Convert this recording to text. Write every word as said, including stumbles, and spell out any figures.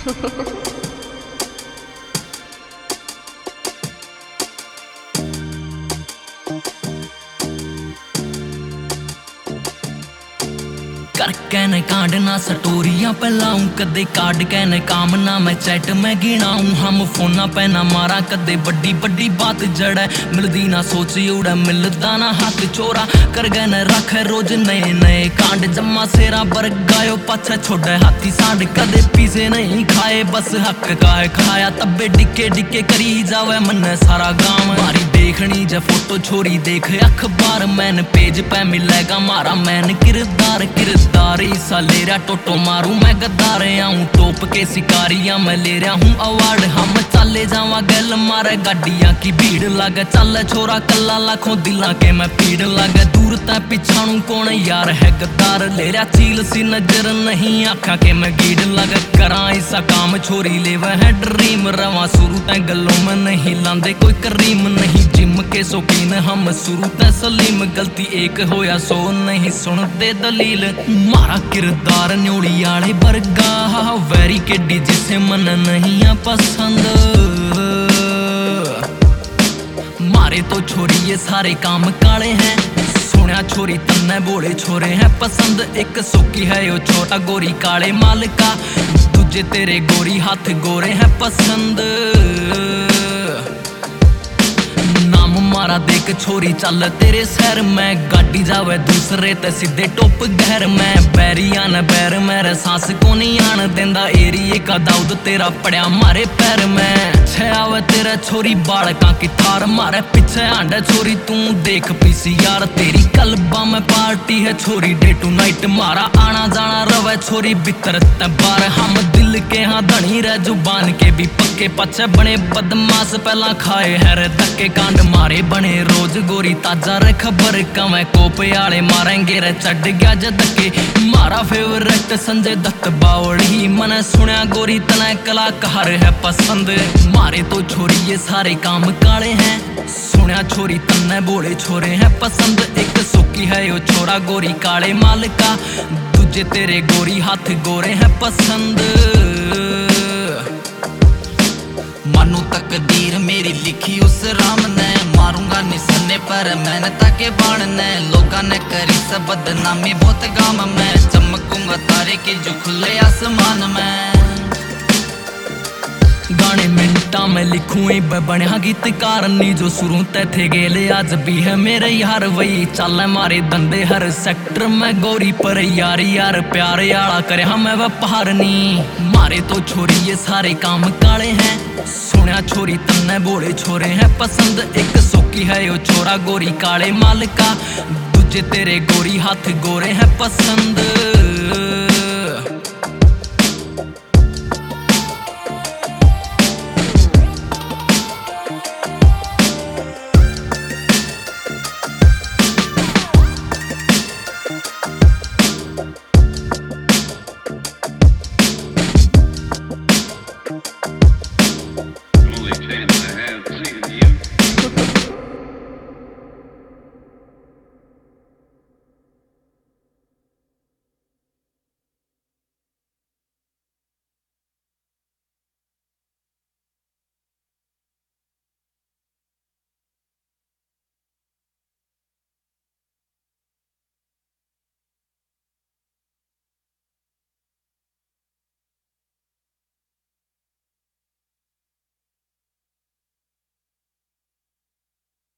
कर कहने कांडना स्टोरियां पलाऊं कदे कार्ड कहने कामना मैं चैट में गिनाऊं हम फोना पे ना मारा कदे बड्डी बड्डी बात जड़े मिलदी ना सोची उड़े मिलदा ना हाथ चोरा कर गए न रख रोज नए नए कांड जम्मा सेरा बर गायो पाछा छोड़े हाथी सांड कदे पीसे नहीं खाए बस हक का है खाया तब्बे डिके डिके करी जावे मन सारा गांव मारी देखनी जा फोटो छोरी देख अखबार मैन पेज पे मिलेगा मारा मैन किरदार किरदार ईसा ले रहा टोटो मारू मैं गद्दार आऊं टोप के शिकारियां मैं ले रहा हूं अवार्ड हम चले जावा गल मारे गाड़ियां की भीड़ लगे चल छोरा कल्ला लाखों दिला के मैं पीड़ लगे दूर तय पिछाणू कौन यार है गद्दार ले रहा चील सी नजर नहीं आखा के मैं गीड़ लगे करा ऐसा काम छोरी ले वह है ड्रीम रवा शुरू तय गलों में नहीं लांदे कोई करीम नहीं जिम के शौकीन हम शुरू तय सलीम गलती एक होया सो नहीं सुनते दलील मारा किरदार न्योड़ी आले बरगा वैरी के डी जिसे मन नहीं आ पसंद मारे तो छोरी ये सारे काम काले हैं सुनिया छोरी तन्ने बोले छोरे हैं पसंद एक सोकी है यो छोटा गोरी काले माल का दूजे तेरे गोरी हाथ गोरे हैं पसंद मारा देख छोरी चल तेरे सैर में गाड़ी जावे दूसरे ते सीधे टोप गहर में बैरिया न बैर मेरे सांस को नहीं आन देंदा एरिए का दाऊद तेरा पड़िया मारे पैर में छावे तेरा छोरी बालका की थार मारे पीछे आंडा छोरी तू देख पीसी यार तेरी कलबा में पार्टी है छोरी डे टू नाइट मारा आना जाना रवे छोरी भीतर ते बार हम दिल के हाँ धनी रह जुबान के भी पक्के पछे बने बदमाश पहला खाए है रे धक्के कांड मारे बने रोज गोरी ताजा रे खबर कमे कोपे आले मारेंगे रे चढ़ गया जदके मारा फेवरेट संजय दत्त बावड़ी मने सुनिया गोरी तना कलाकार है पसंद मारे तो छोरी ये सारे काम काले हैं सुनिया छोरी तन्ने बोले छोरे हैं पसंद एक सुकी है यो छोरा गोरी काले माल का दूजे तेरे गोरी हाथ गोरे हैं पसंद मानू तकदीर मेरी लिखी उस राम ने मारूंगा निसने पर मैंने ताके बाण ने लोगा ने करी सब बदनामी बहुत गाम में चमकूंगा तारे के जो खुले आसमान में गाने मिनटा में लिखूं बनिया गीतकार नी जो शुरू तय थे गेले आज भी है मेरे यार वही चल मारे धंधे हर सेक्टर में गौरी पर यार यार प्यार यारा करे हमें व्यापार नी मारे तो छोरी ये सारे काम काले हैं सुनिया छोरी तन्ने बोले छोरे हैं पसंद एक सोकी है यो छोरा गोरी काले माल का दूजे तेरे गोरी हाथ गोरे हैं पसंद।